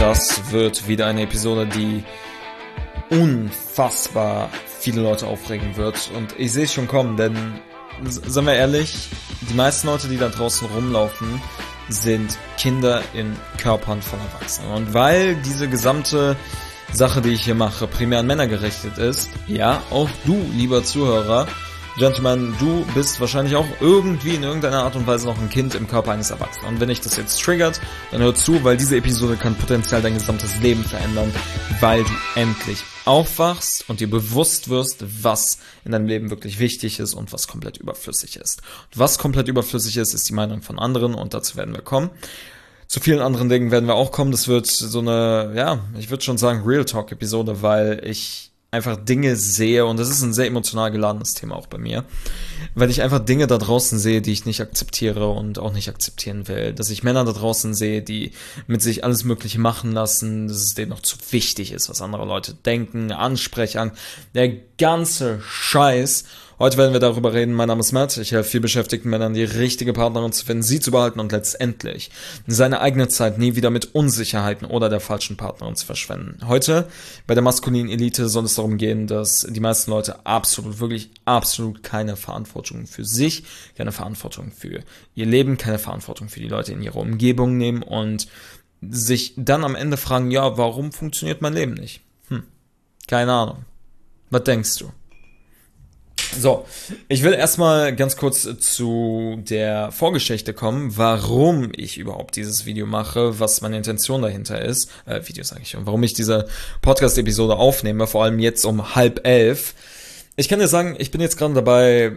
Das wird wieder eine Episode, die unfassbar viele Leute aufregen wird. Und ich sehe es schon kommen, denn, seien wir ehrlich, die meisten Leute, die da draußen rumlaufen, sind Kinder in Körpern von Erwachsenen. Und weil diese gesamte Sache, die ich hier mache, primär an Männer gerichtet ist, ja, auch du, lieber Zuhörer, Gentleman, du bist wahrscheinlich auch irgendwie in irgendeiner Art und Weise noch ein Kind im Körper eines Erwachsenen. Und wenn dich das jetzt triggert, dann hör zu, weil diese Episode kann potenziell dein gesamtes Leben verändern, weil du endlich aufwachst und dir bewusst wirst, was in deinem Leben wirklich wichtig ist und was komplett überflüssig ist. Und was komplett überflüssig ist, ist die Meinung von anderen und dazu werden wir kommen. Zu vielen anderen Dingen werden wir auch kommen. Das wird so eine, ja, ich würde schon sagen Real Talk Episode, weil ich einfach Dinge sehe, und das ist ein sehr emotional geladenes Thema auch bei mir, weil ich einfach Dinge da draußen sehe, die ich nicht akzeptiere und auch nicht akzeptieren will. Dass ich Männer da draußen sehe, die mit sich alles Mögliche machen lassen, dass es denen noch zu wichtig ist, was andere Leute denken, ansprechen, der ganze Scheiß. Heute werden wir darüber reden. Mein Name ist Matt. Ich helfe vielbeschäftigten Männern, die richtige Partnerin zu finden, sie zu behalten und letztendlich seine eigene Zeit nie wieder mit Unsicherheiten oder der falschen Partnerin zu verschwenden. Heute bei der maskulinen Elite soll es darum gehen, dass die meisten Leute wirklich absolut keine Verantwortung für sich, keine Verantwortung für ihr Leben, keine Verantwortung für die Leute in ihrer Umgebung nehmen und sich dann am Ende fragen, ja, warum funktioniert mein Leben nicht? Keine Ahnung. Was denkst du? So, ich will erstmal ganz kurz zu der Vorgeschichte kommen, warum ich überhaupt dieses Video mache, was meine Intention dahinter ist, und warum ich diese Podcast-Episode aufnehme, vor allem jetzt um 10:30. Ich kann dir sagen, ich bin jetzt gerade dabei,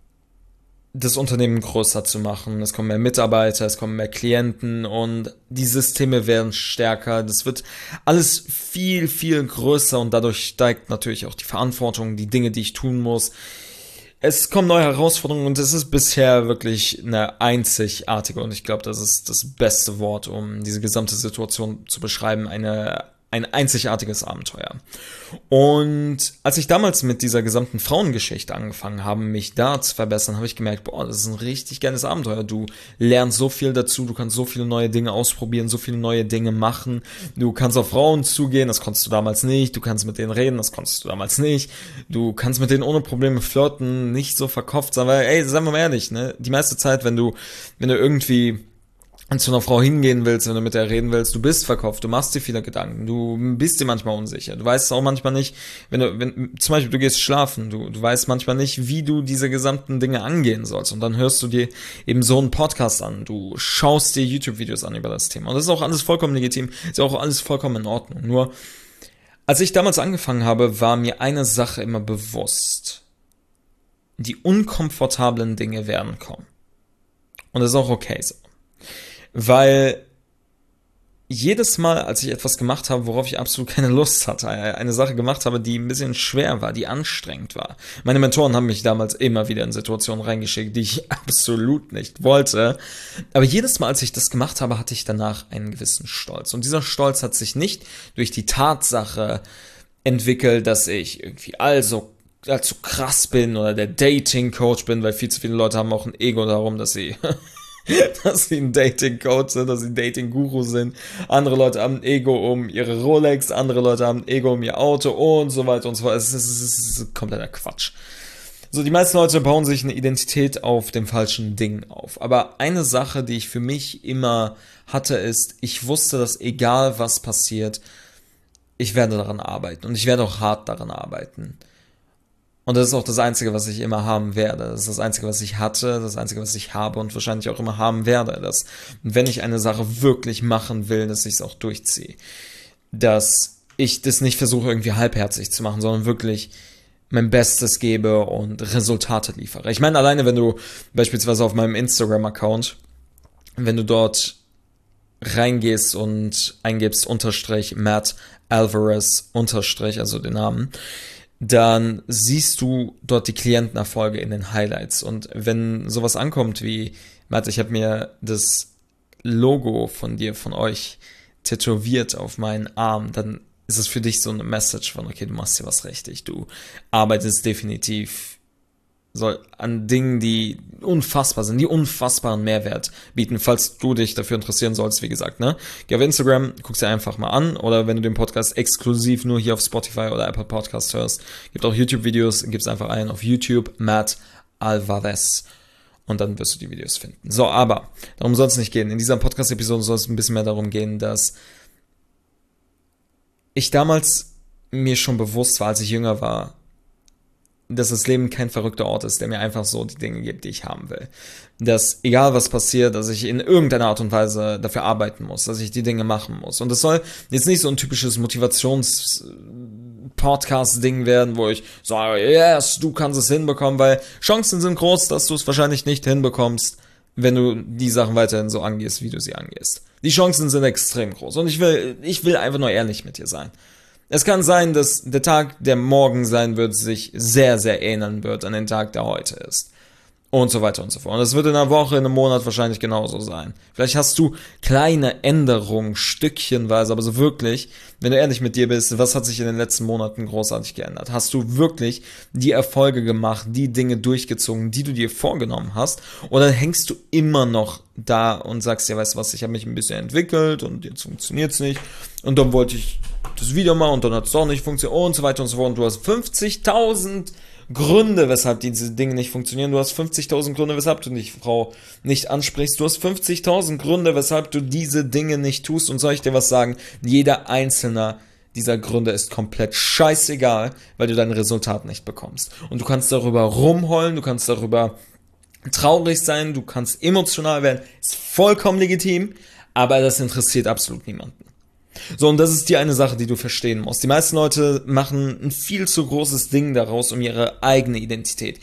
das Unternehmen größer zu machen. Es kommen mehr Mitarbeiter, es kommen mehr Klienten und die Systeme werden stärker. Das wird alles viel, viel größer und dadurch steigt natürlich auch die Verantwortung, die Dinge, die ich tun muss. Es kommen neue Herausforderungen und es ist bisher wirklich eine einzigartige, und ich glaube, das ist das beste Wort, um diese gesamte Situation zu beschreiben, ein einzigartiges Abenteuer. Und als ich damals mit dieser gesamten Frauengeschichte angefangen habe, mich da zu verbessern, habe ich gemerkt, das ist ein richtig geiles Abenteuer. Du lernst so viel dazu, du kannst so viele neue Dinge ausprobieren, so viele neue Dinge machen. Du kannst auf Frauen zugehen, das konntest du damals nicht. Du kannst mit denen reden, das konntest du damals nicht. Du kannst mit denen ohne Probleme flirten, nicht so verkopft sein, weil, seien wir mal ehrlich, ne? Die meiste Zeit, wenn du irgendwie zu einer Frau hingehen willst, wenn du mit der reden willst, du bist verkopft, du machst dir viele Gedanken, du bist dir manchmal unsicher, du weißt auch manchmal nicht, wenn zum Beispiel du gehst schlafen, du weißt manchmal nicht, wie du diese gesamten Dinge angehen sollst, und dann hörst du dir eben so einen Podcast an, du schaust dir YouTube-Videos an über das Thema, und das ist auch alles vollkommen legitim, ist auch alles vollkommen in Ordnung. Nur, als ich damals angefangen habe, war mir eine Sache immer bewusst: die unkomfortablen Dinge werden kommen, und das ist auch okay so. Weil jedes Mal, als ich etwas gemacht habe, worauf ich absolut keine Lust hatte, eine Sache gemacht habe, die ein bisschen schwer war, die anstrengend war. Meine Mentoren haben mich damals immer wieder in Situationen reingeschickt, die ich absolut nicht wollte. Aber jedes Mal, als ich das gemacht habe, hatte ich danach einen gewissen Stolz. Und dieser Stolz hat sich nicht durch die Tatsache entwickelt, dass ich irgendwie allzu krass bin oder der Dating-Coach bin, weil viel zu viele Leute haben auch ein Ego darum, dass sie ein Dating-Coach sind, dass sie ein Dating-Guru sind. Andere Leute haben ein Ego um ihre Rolex, andere Leute haben ein Ego um ihr Auto und so weiter und so fort. Es ist kompletter Quatsch. So, die meisten Leute bauen sich eine Identität auf dem falschen Ding auf. Aber eine Sache, die ich für mich immer hatte, ist, ich wusste, dass egal was passiert, ich werde daran arbeiten. Und ich werde auch hart daran arbeiten. Und das ist auch das Einzige, was ich immer haben werde. Das ist das Einzige, was ich hatte, das Einzige, was ich habe und wahrscheinlich auch immer haben werde. Dass, wenn ich eine Sache wirklich machen will, dass ich es auch durchziehe. Dass ich das nicht versuche, irgendwie halbherzig zu machen, sondern wirklich mein Bestes gebe und Resultate liefere. Ich meine, alleine wenn du beispielsweise auf meinem Instagram-Account, wenn du dort reingehst und eingibst _Matt Alvarez _ also den Namen, dann siehst du dort die Klientenerfolge in den Highlights. Und wenn sowas ankommt wie, Matt, ich habe mir das Logo von dir, von euch tätowiert auf meinen Arm, dann ist es für dich so eine Message von, okay, du machst hier was richtig, du arbeitest definitiv soll an Dingen, die unfassbar sind, die unfassbaren Mehrwert bieten, falls du dich dafür interessieren sollst, wie gesagt, ne? Geh auf Instagram, guck's dir einfach mal an, oder wenn du den Podcast exklusiv nur hier auf Spotify oder Apple Podcast hörst, gibt auch YouTube-Videos, gib's einfach ein auf YouTube, Matt Alvarez, und dann wirst du die Videos finden. So, aber darum soll es nicht gehen. In dieser Podcast-Episode soll es ein bisschen mehr darum gehen, dass ich damals mir schon bewusst war, als ich jünger war, dass das Leben kein verrückter Ort ist, der mir einfach so die Dinge gibt, die ich haben will. Dass egal was passiert, dass ich in irgendeiner Art und Weise dafür arbeiten muss, dass ich die Dinge machen muss. Und das soll jetzt nicht so ein typisches Motivations-Podcast-Ding werden, wo ich sage, yes, du kannst es hinbekommen, weil Chancen sind groß, dass du es wahrscheinlich nicht hinbekommst, wenn du die Sachen weiterhin so angehst, wie du sie angehst. Die Chancen sind extrem groß. Und ich will einfach nur ehrlich mit dir sein. Es kann sein, dass der Tag, der morgen sein wird, sich sehr, sehr ähneln wird an den Tag, der heute ist. Und so weiter und so fort. Und es wird in einer Woche, in einem Monat wahrscheinlich genauso sein. Vielleicht hast du kleine Änderungen, stückchenweise, aber so wirklich, wenn du ehrlich mit dir bist, was hat sich in den letzten Monaten großartig geändert? Hast du wirklich die Erfolge gemacht, die Dinge durchgezogen, die du dir vorgenommen hast? Oder hängst du immer noch da und sagst, ja, weißt du was, ich habe mich ein bisschen entwickelt und jetzt funktioniert's nicht. Und dann wollte ich das wieder mal und dann hat es doch nicht funktioniert und so weiter und so fort. Und du hast 50.000 Gründe, weshalb diese Dinge nicht funktionieren. Du hast 50.000 Gründe, weshalb du die Frau nicht ansprichst. Du hast 50.000 Gründe, weshalb du diese Dinge nicht tust. Und soll ich dir was sagen? Jeder einzelne dieser Gründe ist komplett scheißegal, weil du dein Resultat nicht bekommst. Und du kannst darüber rumheulen, du kannst darüber traurig sein, du kannst emotional werden. Ist vollkommen legitim, aber das interessiert absolut niemanden. So, und das ist die eine Sache, die du verstehen musst. Die meisten Leute machen ein viel zu großes Ding daraus um ihre eigene Identität.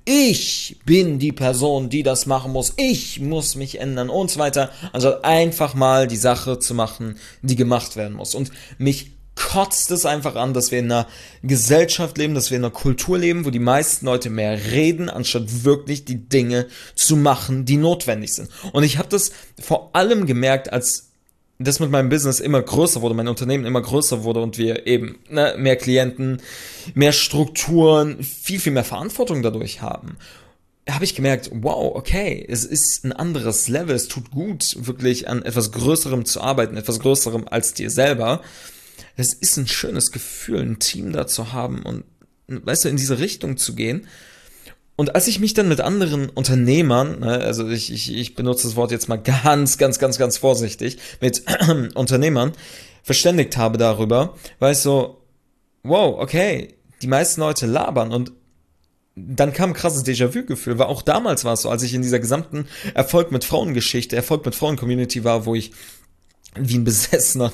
Ich bin die Person, die das machen muss. Ich muss mich ändern und so weiter. Anstatt einfach mal die Sache zu machen, die gemacht werden muss. Und mich kotzt es einfach an, dass wir in einer Gesellschaft leben, dass wir in einer Kultur leben, wo die meisten Leute mehr reden, anstatt wirklich die Dinge zu machen, die notwendig sind. Und ich habe das vor allem gemerkt, als das mit meinem Business immer größer wurde, mein Unternehmen immer größer wurde und wir eben mehr Klienten, mehr Strukturen, viel, viel mehr Verantwortung dadurch haben, habe ich gemerkt, wow, okay, es ist ein anderes Level, es tut gut, wirklich an etwas Größerem zu arbeiten, etwas Größerem als dir selber. Es ist ein schönes Gefühl, ein Team da zu haben und, weißt du, in diese Richtung zu gehen. Und als ich mich dann mit anderen Unternehmern, also ich benutze das Wort jetzt mal ganz vorsichtig, mit Unternehmern verständigt habe darüber, war ich so, wow, okay, die meisten Leute labern und dann kam ein krasses Déjà-vu-Gefühl, weil auch damals war es so, als ich in dieser gesamten Erfolg mit Frauen-Geschichte, Erfolg mit Frauen-Community war, wo ich wie ein Besessener,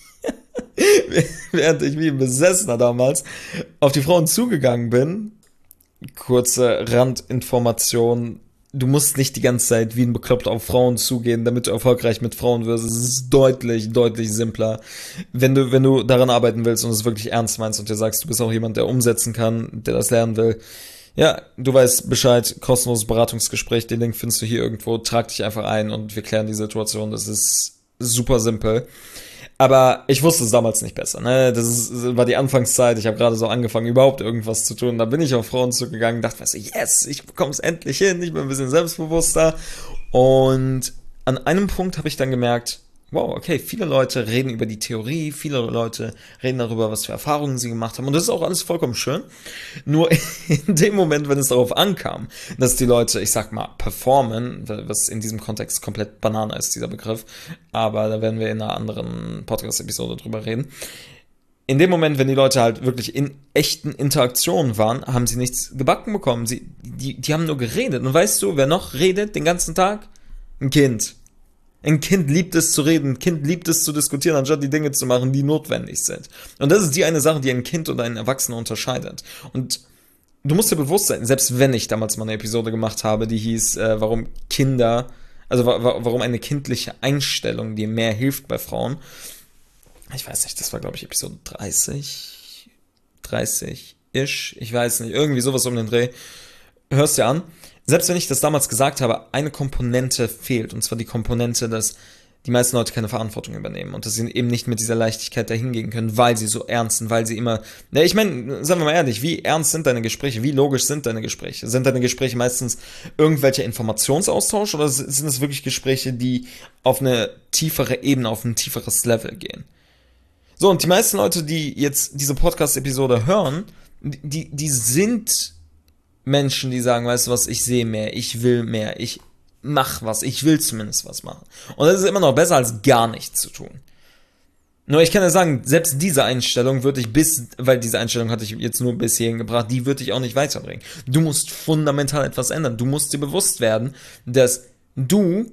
während ich wie ein Besessener damals auf die Frauen zugegangen bin. Kurze Randinformation. Du musst nicht die ganze Zeit wie ein Bekloppter auf Frauen zugehen, damit du erfolgreich mit Frauen wirst. Es ist deutlich simpler. Wenn du daran arbeiten willst und es wirklich ernst meinst und dir sagst, du bist auch jemand, der umsetzen kann, der das lernen will. Ja, du weißt Bescheid, kostenloses Beratungsgespräch, den Link findest du hier irgendwo. Trag dich einfach ein und wir klären die Situation. Das ist super simpel. Aber ich wusste es damals nicht besser, ne? War die Anfangszeit, ich habe gerade so angefangen, überhaupt irgendwas zu tun. Da bin ich auf Frauen zugegangen, dachte mir so, yes, ich bekomme es endlich hin, ich bin ein bisschen selbstbewusster. Und an einem Punkt habe ich dann gemerkt, wow, okay, viele Leute reden über die Theorie, viele Leute reden darüber, was für Erfahrungen sie gemacht haben. Und das ist auch alles vollkommen schön. Nur in dem Moment, wenn es darauf ankam, dass die Leute, ich sag mal, performen, was in diesem Kontext komplett Banane ist, dieser Begriff, aber da werden wir in einer anderen Podcast-Episode drüber reden. In dem Moment, wenn die Leute halt wirklich in echten Interaktionen waren, haben sie nichts gebacken bekommen. Die haben nur geredet. Und weißt du, wer noch redet den ganzen Tag? Ein Kind. Ein Kind liebt es zu reden, ein Kind liebt es zu diskutieren, anstatt die Dinge zu machen, die notwendig sind. Und das ist die eine Sache, die ein Kind und einen Erwachsenen unterscheidet. Und du musst dir bewusst sein, selbst wenn ich damals mal eine Episode gemacht habe, die hieß, warum eine kindliche Einstellung dir mehr hilft bei Frauen. Ich weiß nicht, das war, glaube ich, Episode 30-ish, ich weiß nicht, irgendwie sowas um den Dreh. Hörst dir an. Selbst wenn ich das damals gesagt habe, eine Komponente fehlt, und zwar die Komponente, dass die meisten Leute keine Verantwortung übernehmen und dass sie eben nicht mit dieser Leichtigkeit dahin gehen können, weil sie so ernst sind, weil sie immer, ich meine, sagen wir mal ehrlich, wie ernst sind deine Gespräche, wie logisch sind deine Gespräche? Sind deine Gespräche meistens irgendwelcher Informationsaustausch oder sind es wirklich Gespräche, die auf eine tiefere Ebene, auf ein tieferes Level gehen? So, und die meisten Leute, die jetzt diese Podcast-Episode hören, die sind Menschen, die sagen, weißt du was, ich sehe mehr, ich will mehr, ich mach was, ich will zumindest was machen. Und das ist immer noch besser, als gar nichts zu tun. Nur ich kann ja sagen, selbst diese Einstellung würde ich weil diese Einstellung hatte ich jetzt nur bis hierhin gebracht, die würde ich auch nicht weiterbringen. Du musst fundamental etwas ändern. Du musst dir bewusst werden, dass du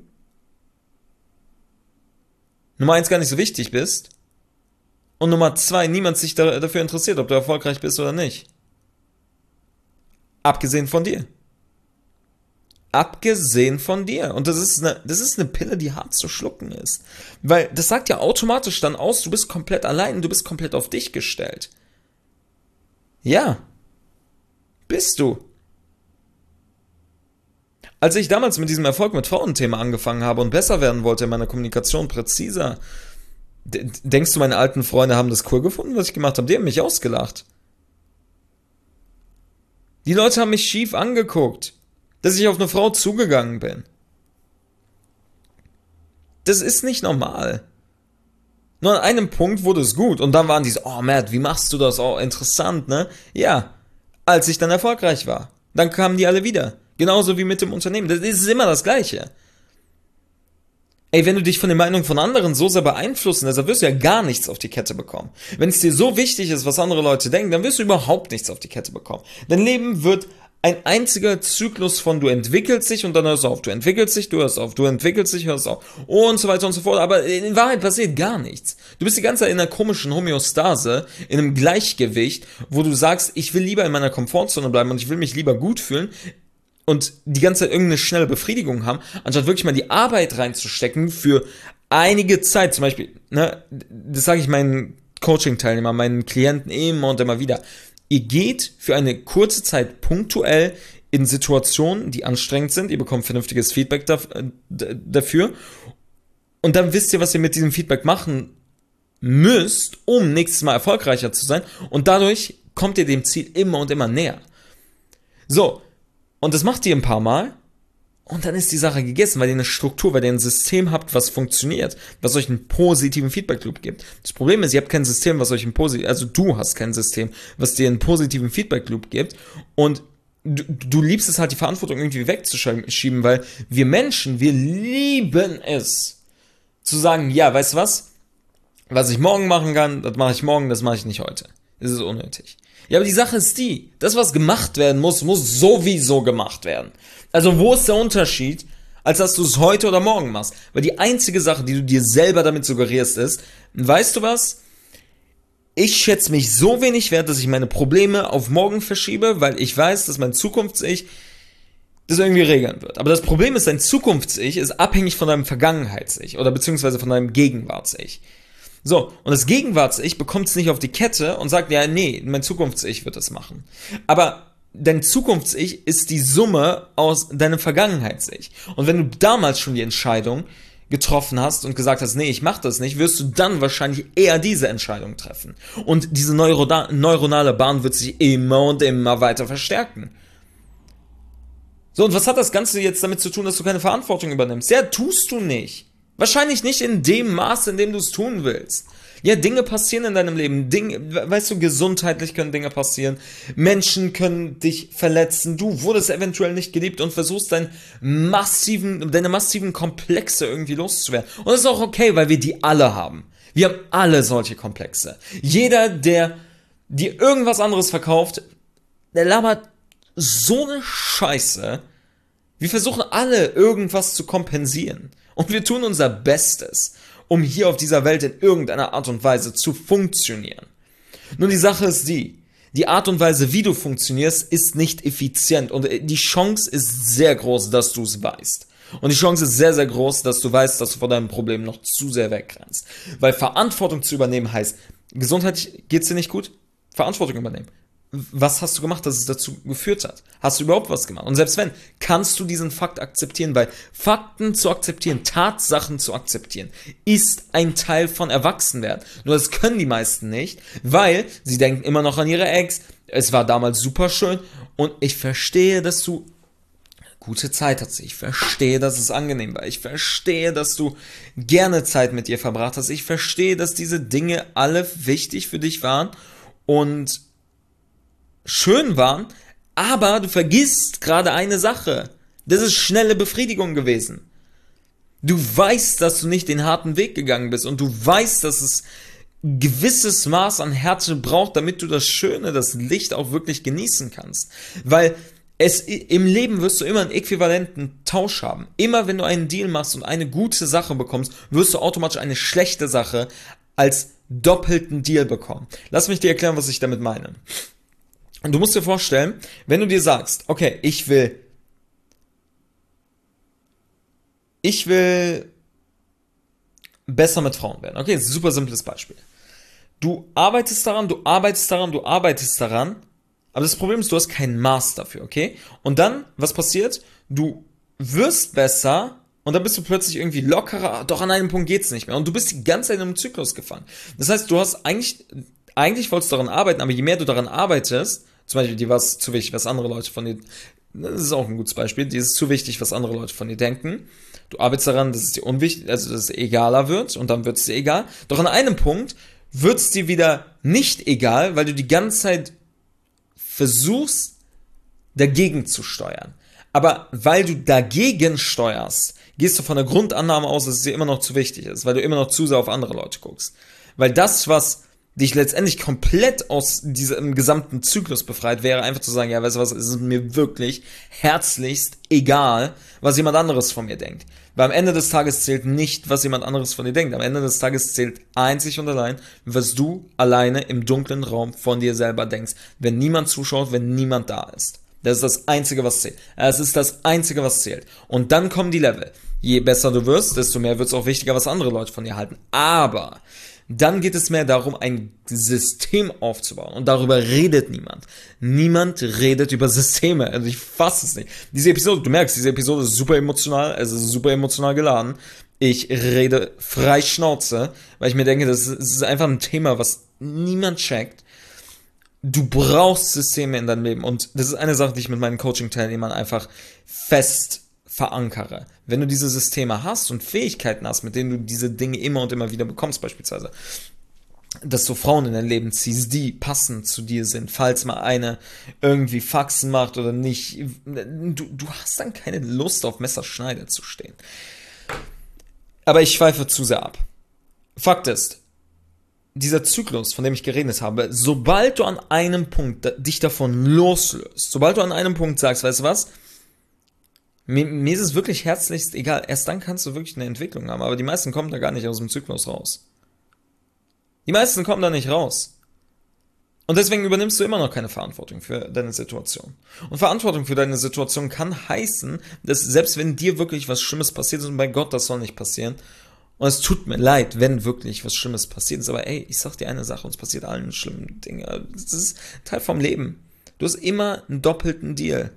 Nummer 1 gar nicht so wichtig bist und Nummer 2 niemand sich dafür interessiert, ob du erfolgreich bist oder nicht. Abgesehen von dir. Abgesehen von dir. Und das ist eine Pille, die hart zu schlucken ist. Weil das sagt ja automatisch dann aus, du bist komplett allein, du bist komplett auf dich gestellt. Ja. Bist du. Als ich damals mit diesem Erfolg mit Frauen-Thema angefangen habe und besser werden wollte in meiner Kommunikation, präziser, denkst du, meine alten Freunde haben das cool gefunden, was ich gemacht habe? Die haben mich ausgelacht. Die Leute haben mich schief angeguckt, dass ich auf eine Frau zugegangen bin. Das ist nicht normal. Nur an einem Punkt wurde es gut und dann waren die so, oh Matt, wie machst du das? Oh, interessant, ne? Ja, als ich dann erfolgreich war. Dann kamen die alle wieder. Genauso wie mit dem Unternehmen. Das ist immer das Gleiche. Ey, wenn du dich von den Meinungen von anderen so sehr beeinflussen lässt, dann wirst du ja gar nichts auf die Kette bekommen. Wenn es dir so wichtig ist, was andere Leute denken, dann wirst du überhaupt nichts auf die Kette bekommen. Dein Leben wird ein einziger Zyklus von du entwickelst dich und dann hörst du auf, du entwickelst dich, du hörst auf, du entwickelst dich, hörst auf und so weiter und so fort, aber in Wahrheit passiert gar nichts. Du bist die ganze Zeit in einer komischen Homöostase, in einem Gleichgewicht, wo du sagst, ich will lieber in meiner Komfortzone bleiben und ich will mich lieber gut fühlen und die ganze Zeit irgendeine schnelle Befriedigung haben, anstatt wirklich mal die Arbeit reinzustecken für einige Zeit, zum Beispiel, ne, das sage ich meinen Coaching-Teilnehmern, meinen Klienten immer und immer wieder. Ihr geht für eine kurze Zeit punktuell in Situationen, die anstrengend sind. Ihr bekommt vernünftiges Feedback dafür. Und dann wisst ihr, was ihr mit diesem Feedback machen müsst, um nächstes Mal erfolgreicher zu sein. Und dadurch kommt ihr dem Ziel immer und immer näher. So, und das macht ihr ein paar Mal. Und dann ist die Sache gegessen, weil ihr eine Struktur, weil ihr ein System habt, was funktioniert, was euch einen positiven Feedback-Loop gibt. Das Problem ist, ihr habt kein System, was euch du hast kein System, was dir einen positiven Feedback-Loop gibt und du liebst es halt, die Verantwortung irgendwie wegzuschieben, weil wir Menschen, wir lieben es, zu sagen, ja, weißt du was ich morgen machen kann, das mache ich morgen, das mache ich nicht heute. Das ist unnötig. Ja, aber die Sache ist die, das, was gemacht werden muss sowieso gemacht werden. Also wo ist der Unterschied, als dass du es heute oder morgen machst? Weil die einzige Sache, die du dir selber damit suggerierst, ist, weißt du was? Ich schätze mich so wenig wert, dass ich meine Probleme auf morgen verschiebe, weil ich weiß, dass mein Zukunfts-Ich das irgendwie regeln wird. Aber das Problem ist, dein Zukunfts-Ich ist abhängig von deinem Vergangenheits-Ich oder beziehungsweise von deinem Gegenwarts-Ich. So, und das Gegenwarts-Ich bekommt es nicht auf die Kette und sagt, ja, nee, mein Zukunfts-Ich wird das machen. Aber dein Zukunfts-Ich ist die Summe aus deinem Vergangenheits-Ich. Und wenn du damals schon die Entscheidung getroffen hast und gesagt hast, nee, ich mach das nicht, wirst du dann wahrscheinlich eher diese Entscheidung treffen. Und diese neuronale Bahn wird sich immer und immer weiter verstärken. So, und was hat das Ganze jetzt damit zu tun, dass du keine Verantwortung übernimmst? Ja, tust du nicht. Wahrscheinlich nicht in dem Maß, in dem du es tun willst. Ja, Dinge passieren in deinem Leben. Weißt du, gesundheitlich können Dinge passieren. Menschen können dich verletzen. Du wurdest eventuell nicht geliebt und versuchst deine massiven Komplexe irgendwie loszuwerden. Und das ist auch okay, weil wir die alle haben. Wir haben alle solche Komplexe. Jeder, der dir irgendwas anderes verkauft, der labert so eine Scheiße. Wir versuchen alle irgendwas zu kompensieren. Und wir tun unser Bestes, um hier auf dieser Welt in irgendeiner Art und Weise zu funktionieren. Nur die Sache ist die Art und Weise, wie du funktionierst, ist nicht effizient. Und die Chance ist sehr groß, dass du es weißt. Und die Chance ist sehr, sehr groß, dass du weißt, dass du vor deinem Problem noch zu sehr wegrennst. Weil Verantwortung zu übernehmen heißt, gesundheitlich geht's dir nicht gut? Verantwortung übernehmen. was hast du gemacht, dass es dazu geführt hat? Hast du überhaupt was gemacht? Und selbst wenn, kannst du diesen Fakt akzeptieren, weil Fakten zu akzeptieren, Tatsachen zu akzeptieren, ist ein Teil von Erwachsenwerden. Nur das können die meisten nicht, weil sie denken immer noch an ihre Ex, es war damals super schön und ich verstehe, dass du gute Zeit hattest. Ich verstehe, dass es angenehm war. Ich verstehe, dass du gerne Zeit mit ihr verbracht hast. Ich verstehe, dass diese Dinge alle wichtig für dich waren und schön waren, aber du vergisst gerade eine Sache. Das ist schnelle Befriedigung gewesen. Du weißt, dass du nicht den harten Weg gegangen bist und du weißt, dass es ein gewisses Maß an Härte braucht, damit du das Schöne, das Licht auch wirklich genießen kannst. Weil im Leben wirst du immer einen äquivalenten Tausch haben. Immer wenn du einen Deal machst und eine gute Sache bekommst, wirst du automatisch eine schlechte Sache als doppelten Deal bekommen. Lass mich dir erklären, was ich damit meine. Und du musst dir vorstellen, wenn du dir sagst, okay, ich will besser mit Frauen werden. Okay, super simples Beispiel. Du arbeitest daran, aber das Problem ist, du hast kein Maß dafür, okay? Und dann, was passiert? Du wirst besser und dann bist du plötzlich irgendwie lockerer, doch an einem Punkt geht's nicht mehr. Und du bist die ganze Zeit in einem Zyklus gefangen. Das heißt, du hast eigentlich wolltest du daran arbeiten, aber je mehr du daran arbeitest, zum Beispiel, dir war es zu wichtig, was andere Leute von dir, das ist auch ein gutes Beispiel, dir ist es zu wichtig, was andere Leute von dir denken. Du arbeitest daran, dass es dir unwichtig, also dass es egaler wird und dann wird es dir egal. Doch an einem Punkt wird es dir wieder nicht egal, weil du die ganze Zeit versuchst, dagegen zu steuern. Aber weil du dagegen steuerst, gehst du von der Grundannahme aus, dass es dir immer noch zu wichtig ist, weil du immer noch zu sehr auf andere Leute guckst. Weil das, was dich letztendlich komplett aus diesem gesamten Zyklus befreit, wäre einfach zu sagen, ja, weißt du was, es ist mir wirklich herzlichst egal, was jemand anderes von mir denkt. Weil am Ende des Tages zählt nicht, was jemand anderes von dir denkt. Am Ende des Tages zählt einzig und allein, was du alleine im dunklen Raum von dir selber denkst. Wenn niemand zuschaut, wenn niemand da ist. Das ist das Einzige, was zählt. Es ist das Einzige, was zählt. Und dann kommen die Level. Je besser du wirst, desto mehr wird es auch wichtiger, was andere Leute von dir halten. Aber dann geht es mehr darum, ein System aufzubauen. Und darüber redet niemand. Niemand redet über Systeme. Also ich fasse es nicht. Diese Episode, du merkst, diese Episode ist super emotional, also super emotional geladen. Ich rede frei Schnauze, weil ich mir denke, das ist einfach ein Thema, was niemand checkt. Du brauchst Systeme in deinem Leben. Und das ist eine Sache, die ich mit meinen Coaching-Teilnehmern einfach fest verankere. Wenn du diese Systeme hast und Fähigkeiten hast, mit denen du diese Dinge immer und immer wieder bekommst, beispielsweise, dass du Frauen in dein Leben ziehst, die passend zu dir sind, falls mal eine irgendwie Faxen macht oder nicht, du hast dann keine Lust, auf Messerschneide zu stehen. Aber ich schweife zu sehr ab. Fakt ist, dieser Zyklus, von dem ich geredet habe, sobald du an einem Punkt dich davon loslöst, sobald du an einem Punkt sagst, weißt du was, mir ist es wirklich herzlichst egal, erst dann kannst du wirklich eine Entwicklung haben, aber die meisten kommen da gar nicht aus dem Zyklus raus. Die meisten kommen da nicht raus. Und deswegen übernimmst du immer noch keine Verantwortung für deine Situation. Und Verantwortung für deine Situation kann heißen, dass selbst wenn dir wirklich was Schlimmes passiert ist, und bei Gott, das soll nicht passieren, und es tut mir leid, wenn wirklich was Schlimmes passiert ist, aber ey, ich sag dir eine Sache, uns passiert allen schlimmen Dinge. Das ist Teil vom Leben. Du hast immer einen doppelten Deal.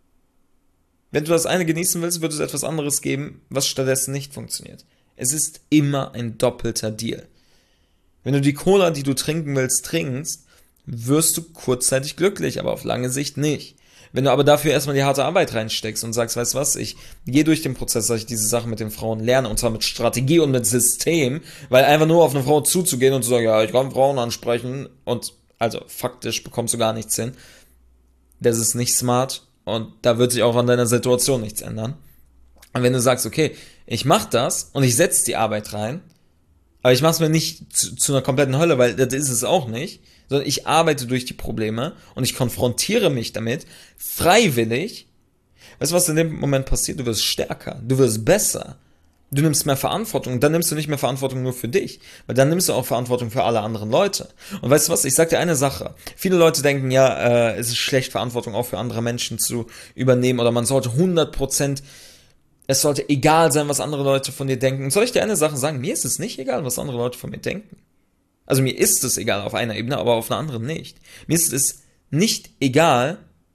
Wenn du das eine genießen willst, wird es etwas anderes geben, was stattdessen nicht funktioniert. Es ist immer ein doppelter Deal. Wenn du die Cola, die du trinken willst, trinkst, wirst du kurzzeitig glücklich, aber auf lange Sicht nicht. Wenn du aber dafür erstmal die harte Arbeit reinsteckst und sagst, weißt du was, ich gehe durch den Prozess, dass ich diese Sachen mit den Frauen lerne, und zwar mit Strategie und mit System, weil einfach nur auf eine Frau zuzugehen und zu sagen, ja, ich kann Frauen ansprechen und also faktisch bekommst du gar nichts hin, das ist nicht smart. Und da wird sich auch an deiner Situation nichts ändern. Und wenn du sagst, okay, ich mache das und ich setze die Arbeit rein, aber ich mache es mir nicht zu einer kompletten Hölle, weil das ist es auch nicht, sondern ich arbeite durch die Probleme und ich konfrontiere mich damit, freiwillig. Weißt du, was in dem Moment passiert? Du wirst stärker, du wirst besser, du nimmst mehr Verantwortung. Und dann nimmst du nicht mehr Verantwortung nur für dich, weil dann nimmst du auch Verantwortung für alle anderen Leute. Und weißt du was, ich sag dir eine Sache. Viele Leute denken, ja, es ist schlecht, Verantwortung auch für andere Menschen zu übernehmen, oder man sollte 100%, es sollte egal sein, was andere Leute von dir denken. Und soll ich dir eine Sache sagen? Mir ist es nicht egal, was andere Leute von mir denken. Also mir ist es egal auf einer Ebene, aber auf einer anderen nicht. Mir ist es nicht egal,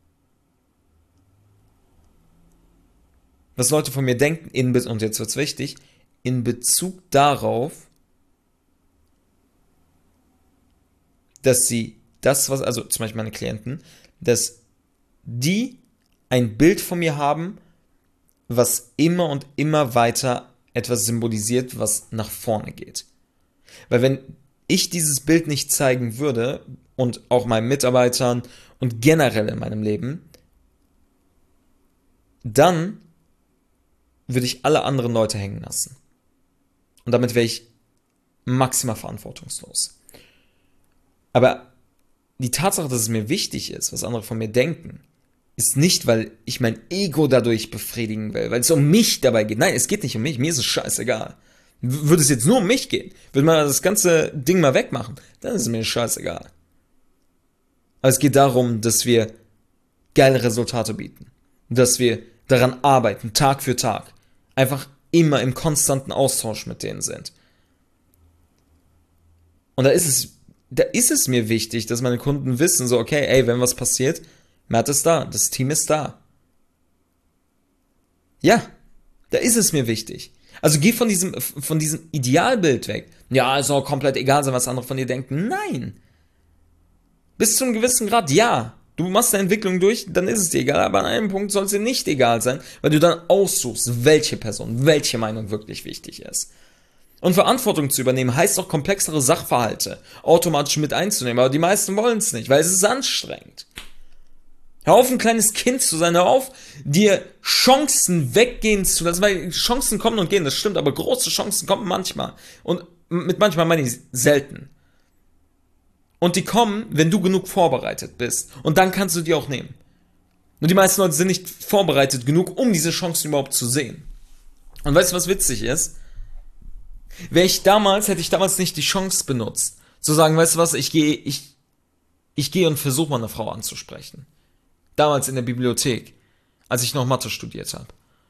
was Leute von mir denken, und jetzt wird's wichtig, in Bezug darauf, dass sie also zum Beispiel meine Klienten, dass die ein Bild von mir haben, was immer und immer weiter etwas symbolisiert, was nach vorne geht. Weil wenn ich dieses Bild nicht zeigen würde, und auch meinen Mitarbeitern und generell in meinem Leben, dann würde ich alle anderen Leute hängen lassen. Und damit wäre ich maximal verantwortungslos. Aber die Tatsache, dass es mir wichtig ist, was andere von mir denken, ist nicht, weil ich mein Ego dadurch befriedigen will, weil es um mich dabei geht. Nein, es geht nicht um mich, mir ist es scheißegal. Würde es jetzt nur um mich gehen, würde man das ganze Ding mal wegmachen, dann ist es mir scheißegal. Aber es geht darum, dass wir geile Resultate bieten. Dass wir daran arbeiten, Tag für Tag. Einfach immer im konstanten Austausch mit denen sind. Und da ist es mir wichtig, dass meine Kunden wissen, so, okay, ey, wenn was passiert, Matt ist da, das Team ist da. Ja, da ist es mir wichtig. Also geh von diesem Idealbild weg. Ja, es soll komplett egal sein, was andere von dir denken. Nein. Bis zu einem gewissen Grad, ja. Du machst eine Entwicklung durch, dann ist es dir egal, aber an einem Punkt soll es dir nicht egal sein, weil du dann aussuchst, welche Person, welche Meinung wirklich wichtig ist. Und Verantwortung zu übernehmen heißt auch komplexere Sachverhalte automatisch mit einzunehmen, aber die meisten wollen es nicht, weil es ist anstrengend. Hör auf, ein kleines Kind zu sein, hör auf, dir Chancen weggehen zu lassen, weil Chancen kommen und gehen, das stimmt, aber große Chancen kommen manchmal. Und mit manchmal meine ich selten. Und die kommen, wenn du genug vorbereitet bist. Und dann kannst du die auch nehmen. Nur die meisten Leute sind nicht vorbereitet genug, um diese Chancen überhaupt zu sehen. Und weißt du, was witzig ist? Hätte ich damals nicht die Chance benutzt, zu sagen, weißt du was, ich gehe und versuche mal eine Frau anzusprechen. Damals in der Bibliothek, als ich noch Mathe studiert habe.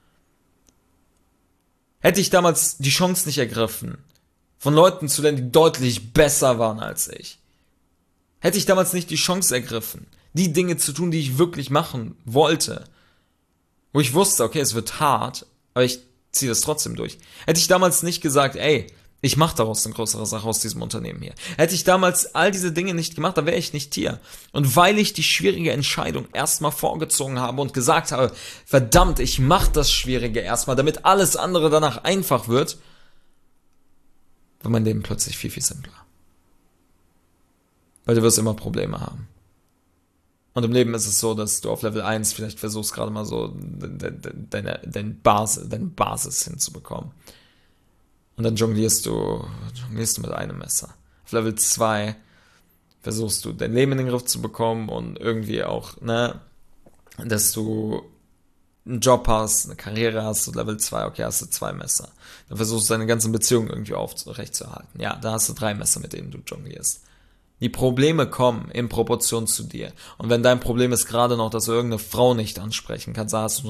Hätte ich damals die Chance nicht ergriffen, von Leuten zu lernen, die deutlich besser waren als ich. Hätte ich damals nicht die Chance ergriffen, die Dinge zu tun, die ich wirklich machen wollte, wo ich wusste, okay, es wird hart, aber ich ziehe das trotzdem durch. Hätte ich damals nicht gesagt, ey, ich mache daraus eine größere Sache aus diesem Unternehmen hier. Hätte ich damals all diese Dinge nicht gemacht, dann wäre ich nicht hier. Und weil ich die schwierige Entscheidung erstmal vorgezogen habe und gesagt habe, verdammt, ich mache das Schwierige erstmal, damit alles andere danach einfach wird, war mein Leben plötzlich viel, viel simpler. Weil du wirst immer Probleme haben. Und im Leben ist es so, dass du auf Level 1 vielleicht versuchst gerade mal so deine Basis hinzubekommen. Und dann jonglierst du mit einem Messer. Auf Level 2 versuchst du dein Leben in den Griff zu bekommen und irgendwie auch, dass du einen Job hast, eine Karriere hast, Level 2, okay, hast du 2 Messer. Dann versuchst du deine ganzen Beziehungen irgendwie aufrechtzuerhalten. Ja, da hast du 3 Messer, mit denen du jonglierst. Die Probleme kommen in Proportion zu dir. Und wenn dein Problem ist gerade noch, dass du irgendeine Frau nicht ansprechen kannst, dann hast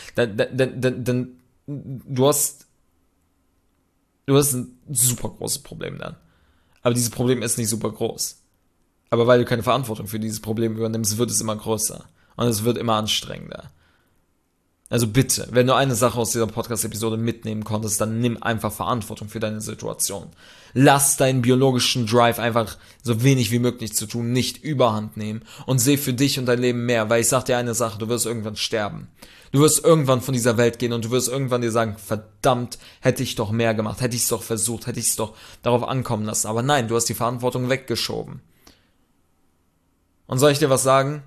du hast ein super großes Problem dann. Aber dieses Problem ist nicht super groß. Aber weil du keine Verantwortung für dieses Problem übernimmst, wird es immer größer. Und es wird immer anstrengender. Also bitte, wenn du eine Sache aus dieser Podcast-Episode mitnehmen konntest, dann nimm einfach Verantwortung für deine Situation. Lass deinen biologischen Drive einfach so wenig wie möglich zu tun, nicht überhand nehmen und seh für dich und dein Leben mehr, weil ich sag dir eine Sache, du wirst irgendwann sterben. Du wirst irgendwann von dieser Welt gehen und du wirst irgendwann dir sagen, verdammt, hätte ich doch mehr gemacht, hätte ich es doch versucht, hätte ich es doch darauf ankommen lassen. Aber nein, du hast die Verantwortung weggeschoben. Und soll ich dir was sagen?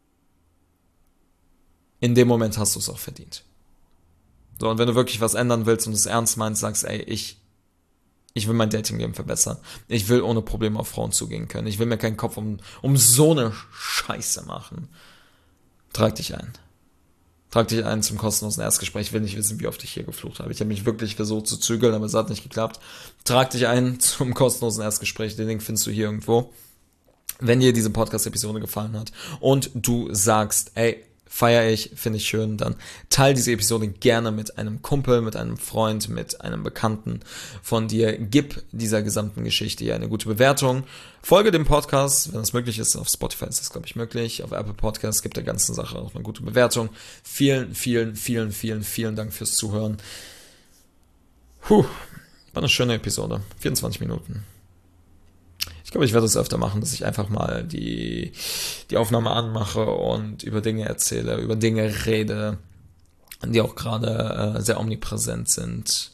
In dem Moment hast du es auch verdient. So, und wenn du wirklich was ändern willst und es ernst meinst, sagst, ey, ich will mein Datingleben verbessern. Ich will ohne Probleme auf Frauen zugehen können. Ich will mir keinen Kopf um so eine Scheiße machen. Trag dich ein. Trag dich ein zum kostenlosen Erstgespräch. Ich will nicht wissen, wie oft ich hier geflucht habe. Ich habe mich wirklich versucht zu zügeln, aber es hat nicht geklappt. Trag dich ein zum kostenlosen Erstgespräch. Den Link findest du hier irgendwo. Wenn dir diese Podcast-Episode gefallen hat und du sagst, ey, feiere ich, finde ich schön, dann teile diese Episode gerne mit einem Kumpel, mit einem Freund, mit einem Bekannten von dir. Gib dieser gesamten Geschichte hier eine gute Bewertung. Folge dem Podcast, wenn es möglich ist. Auf Spotify ist das, glaube ich, möglich. Auf Apple Podcasts gibt der ganzen Sache auch eine gute Bewertung. Vielen Dank fürs Zuhören. War eine schöne Episode. 24 Minuten. Ich glaube, ich werde es öfter machen, dass ich einfach mal die Aufnahme anmache und über Dinge erzähle, über Dinge rede, die auch gerade sehr omnipräsent sind,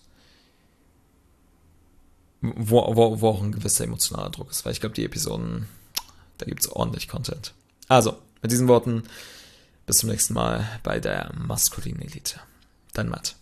wo auch ein gewisser emotionaler Druck ist, weil ich glaube, die Episoden, da gibt es ordentlich Content. Also, mit diesen Worten, bis zum nächsten Mal bei der maskulinen Elite. Dein Matt.